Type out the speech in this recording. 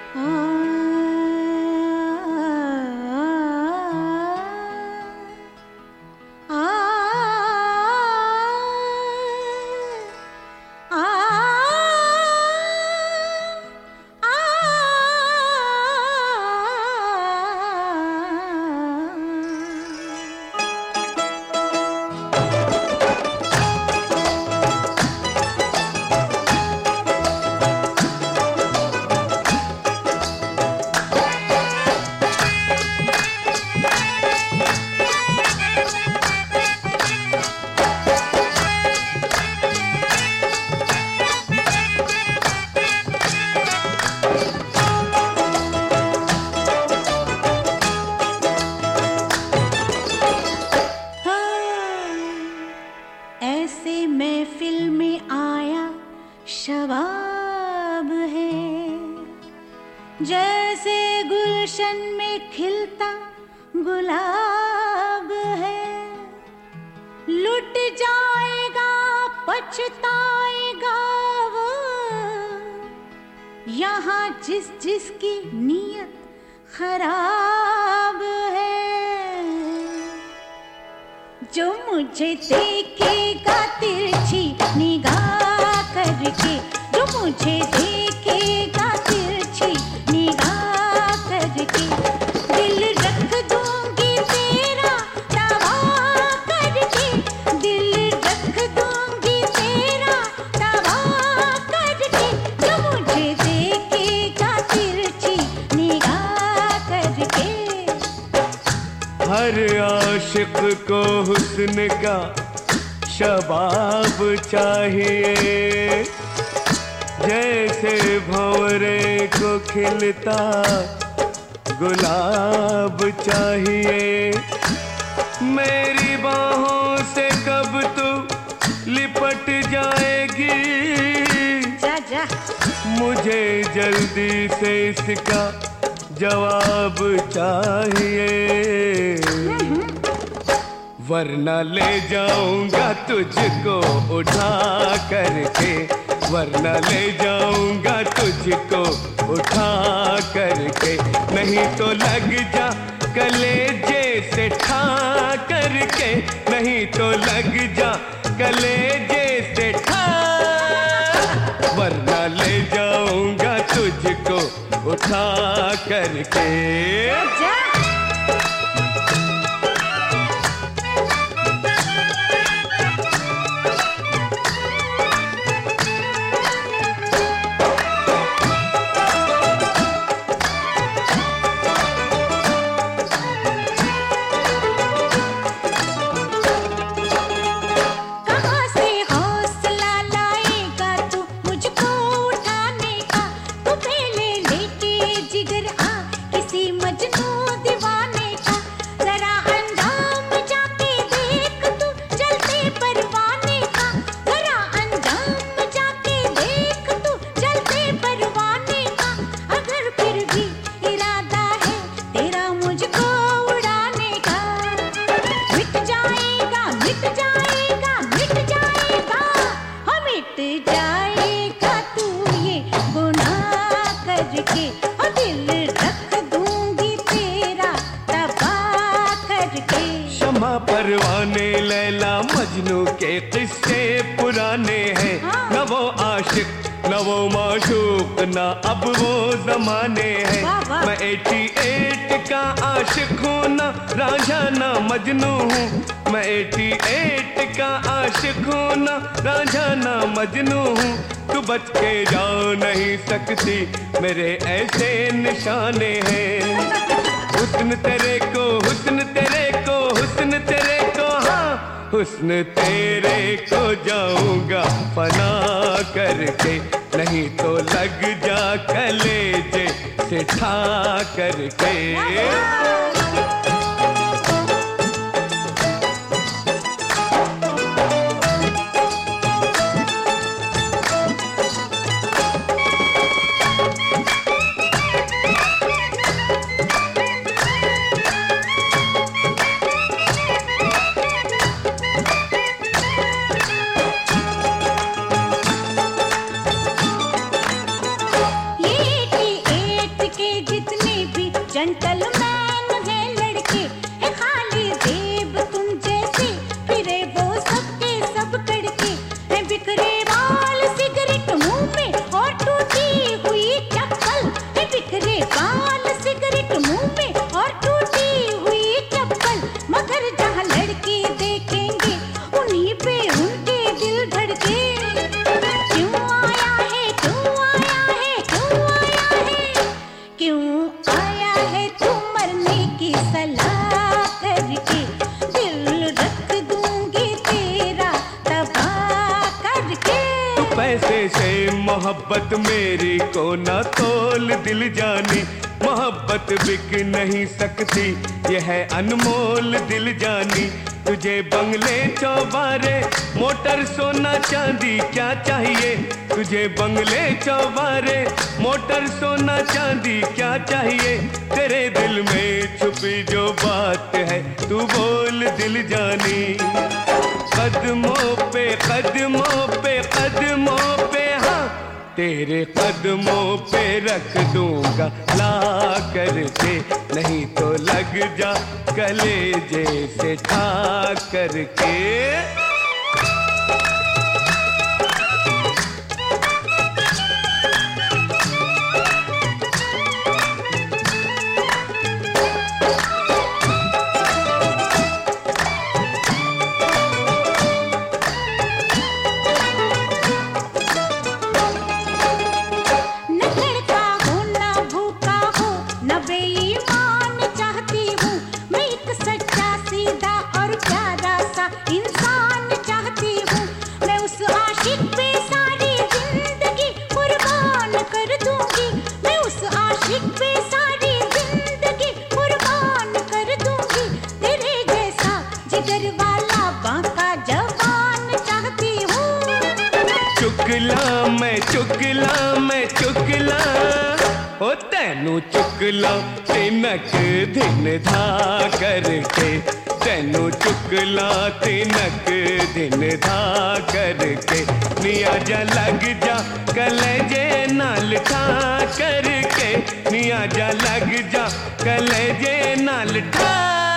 शबाब है, जैसे गुलशन में खिलता गुलाब है। लुट जाएगा पछताएगा वो, यहाँ जिस जिसकी नीयत खराब है। जो मुझे देखेगा तिरछी निगाह करके, जो मुझे देखेगा तिरछी निगाह करके, दिल रख दूंगी तेरा दावा करके, दिल रख दूंगी तेरा दावा करके। जो मुझे देखेगा तिरछी निगाह करके। हर आशिक को हुस्न का शबाब चाहिए, जैसे भंवरे को खिलता गुलाब चाहिए। मेरी बाहों से कब तू लिपट जाएगी, जा जा। मुझे जल्दी से इसका जवाब चाहिए, वरना ले जाऊंगा तुझको उठा करके, वरना ले जाऊंगा तुझको उठा करके। नहीं तो लग जा कलेजे से ठा करके, नहीं तो लग जा कलेजे से ठा, वरना ले जाऊंगा तुझको उठा करके। शमा परवाने लैला मजनू के किस्से पुराने हैं, न वो आशिक न वो माशूक न अब वो जमाने हैं। मैं 88 का आशिक हूँ न रांझा न मजनू हूँ, मैं 88 का आशिक हूँ न रांझा न मजनू हूँ। तू बच के जा नहीं सकती मेरे ऐसे निशाने हैं। हुस्न तेरे को हुस्न तेरे को हुस्न तेरे को, हाँ हुस्न तेरे को जाऊंगा फना करके, नहीं तो लग जा कलेजे से ठा करके। पैसे से मोहब्बत मेरी को ना तोल दिल जानी, मोहब्बत बिक नहीं सकती ये है अनमोल दिल जानी। तुझे बंगले चौबारे मोटर सोना चांदी क्या चाहिए, तुझे बंगले चौबारे मोटर सोना चांदी क्या चाहिए। तेरे दिल में छुपी जो बात है तू बोल दिल जानी। कदमों पे कदमों पे कदमों पे हाँ तेरे कदमों पे रख दूंगा ला करके, नहीं तो लग जा कलेजे से ठा करके। मैं चुकला ओ तैनू चुकला तिनक दिन धा करके, तैनू चुकला तिनक दिन धा करके। निया जा लग जा कलेजे नाल ठा करके, निया जा लग जा कलेजे नाल ठा